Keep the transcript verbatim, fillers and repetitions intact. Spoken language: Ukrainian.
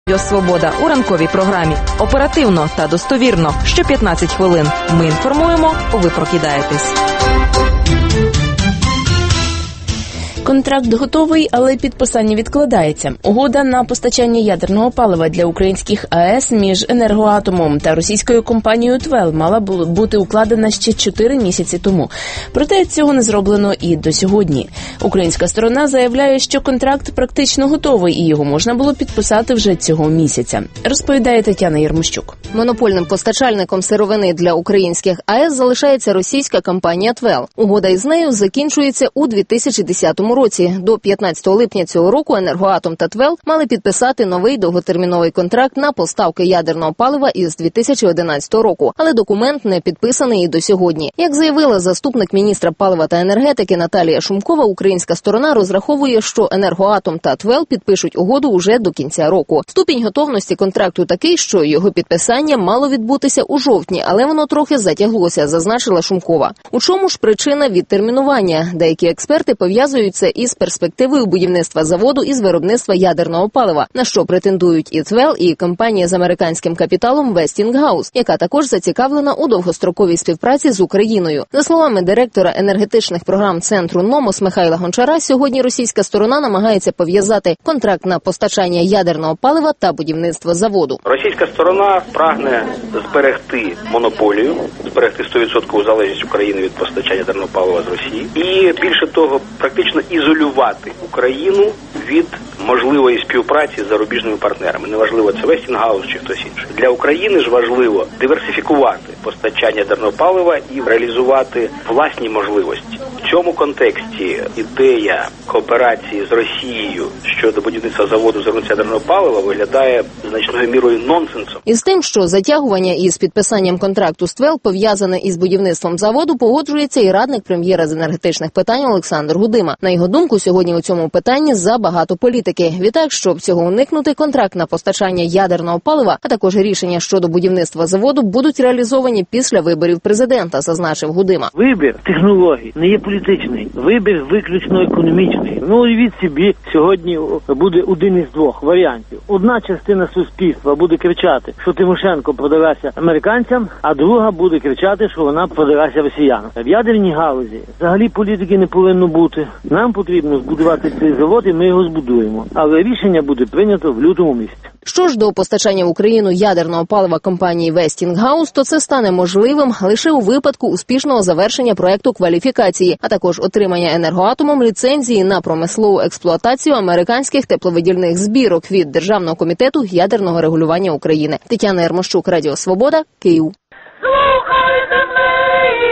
Радіо Свобода у ранковій програмі. Оперативно та достовірно. Що п'ятнадцять хвилин. Ми інформуємо, ви прокидаєтесь. Контракт готовий, але підписання відкладається. Угода на постачання ядерного палива для українських АЕС між «Енергоатомом» та російською компанією «Твел» мала бути укладена ще чотири місяці тому. Проте цього не зроблено і до сьогодні. Українська сторона заявляє, що контракт практично готовий і його можна було підписати вже цього місяця. Розповідає Тетяна Єрмощук. Монопольним постачальником сировини для українських АЕС залишається російська компанія «Твел». Угода із нею закінчується у дві тисячі десятому році. До п'ятнадцятого липня цього року «Енергоатом» та «Твел» мали підписати новий довготерміновий контракт на поставки ядерного палива із дві тисячі одинадцятого року. Але документ не підписаний і до сьогодні. Як заявила заступник міністра палива та енергетики Наталія Шумкова, українська сторона розраховує, що «Енергоатом» та «Твел» підпишуть угоду уже до кінця року. Ступінь готовності контракту такий, що його підписання мало відбутися у жовтні, але воно трохи затяглося, зазначила Шумкова. У чому ж причина відтермінування? Деякі експерти пов'язують це із перспективою будівництва заводу із виробництва ядерного палива, на що претендують і «Твел», і компанія з американським капіталом «Вестінггаус», яка також зацікавлена у довгостроковій співпраці з Україною. За словами директора енергетичних програм центру «Номос» Михайла Гончара, сьогодні російська сторона намагається пов'язати контракт на постачання ядерного палива та будівництво заводу. Російська сторона прагне зберегти монополію, зберегти сто відсотків залежність України від постачання ядерного палива з Росії і, більше того, практично ізолювати Україну від можливої співпраці з зарубіжними партнерами. Неважливо, це Вестінггаус чи хтось інший. Для України ж важливо диверсифікувати постачання ядерного палива і реалізувати власні можливості. В цьому контексті ідея кооперації з Росією щодо будівництва заводу з виробництва ядерного палива виглядає значною мірою нонсенсом. Із тим, що затягування із підписанням контракту з «Твел» пов'язане із будівництвом заводу, погоджується і радник прем'єра з енергетичних питань Олександр Гудима. На його думку, сьогодні у цьому питанні забагато політики. Відтак, щоб цього уникнути, контракт на постачання ядерного палива, а також рішення щодо будівництва заводу будуть реалізовані після виборів президента, зазначив Гудима. Вибір технологій не є політичний, вибір виключно економічний. Ну, уявіть собі, сьогодні буде один із двох варіантів. Одна частина суспільства буде кричати, що Тимошенко продалася американцям, а друга буде кричати, що вона продалася росіянам. В ядерній галузі взагалі політики не повинно бути. Нам потрібно збудувати цей завод, і ми його збудуємо. Але рішення буде прийнято в лютому місяці. Що ж до постачання в Україну ядерного палива компанії «Вестінггаус», то це стане можливим лише у випадку успішного завершення проекту кваліфікації, а також отримання «Енергоатомом» ліцензії на промислову експлуатацію американських тепловидільних збірок від Державного комітету ядерного регулювання України. Тетяна Єрмощук, Радіо Свобода, Київ.